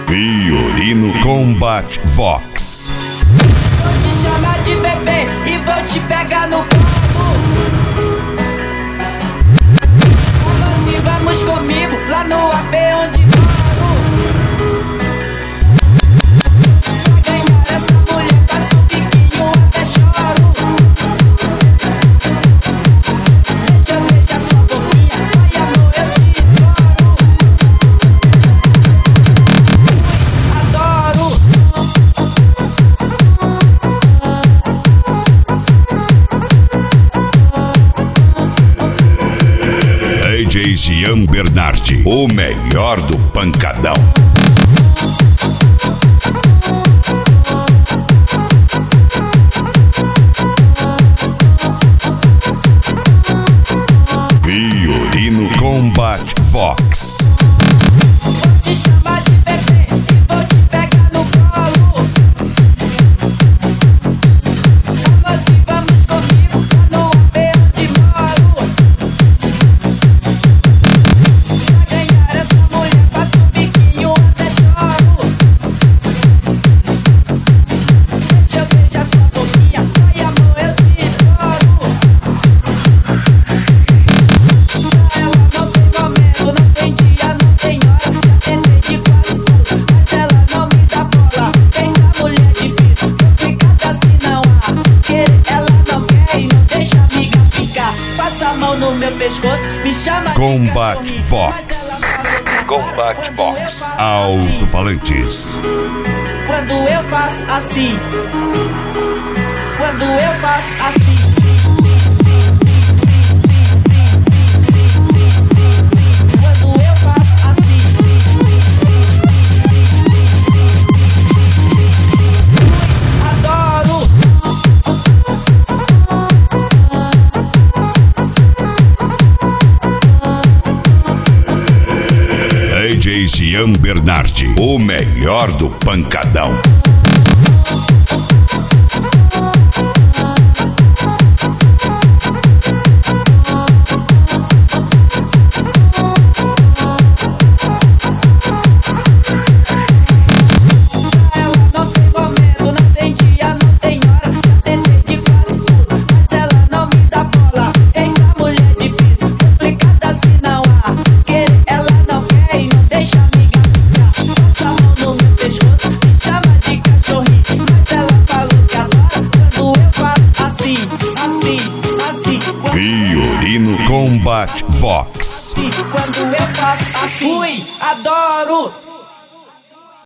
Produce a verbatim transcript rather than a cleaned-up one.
Fiorino Combat Vox. Vou te chamar de bebê e vou te pegar no colo. Vamos e vamos comigo lá no A P onde moro. Pra ganhar essa mulher faço um biquinho até choro. Deixa eu beijar sua boquinha, ai amor eu te adoro. Adoro. D J Jean Bernardi, o melhor do pancadão. Fiorino Combat Vox. Vou te chamar de bebê e vou te pegar no colo. Vamos e vamos comigo lá no A P onde moro. Pra ganhar essa mulher faço um biquinho até choro. Deixa eu beijar sua boquinha, ai amor eu te adoro. Pra ela não tem momento, não tem dia, não tem hora. Já tentei de quase tudo, mas ela não me dá bola. Tem da mulher difícil, complicada assim não há. Querer ela não quer e não deixa a amiga ficar. Passa a mão no meu pescoço, me chama de Combat cachorrinho, Vox. mas ela falou que Combat quando Vox. eu faço Alto-falantes. Quando eu faço assim, quando eu faço assim. Quando eu faço assim, adoro. D J Jean Bernardi, o melhor do pancadão. Ela não tem momento, não tem dia, não tem hora. Já tentei de quase tudo, mas ela não me dá bola. Eita mulher difícil, complicada assim não há. Querer ela não quer e não deixa a amiga ficar. Passa a mão no meu pescoço, me chama de cachorrinho, mas ela falou que adora quando eu faço assim, assim, assim. Quando Fiorino Combat Vox. Quando eu faço assim, ui, adoro.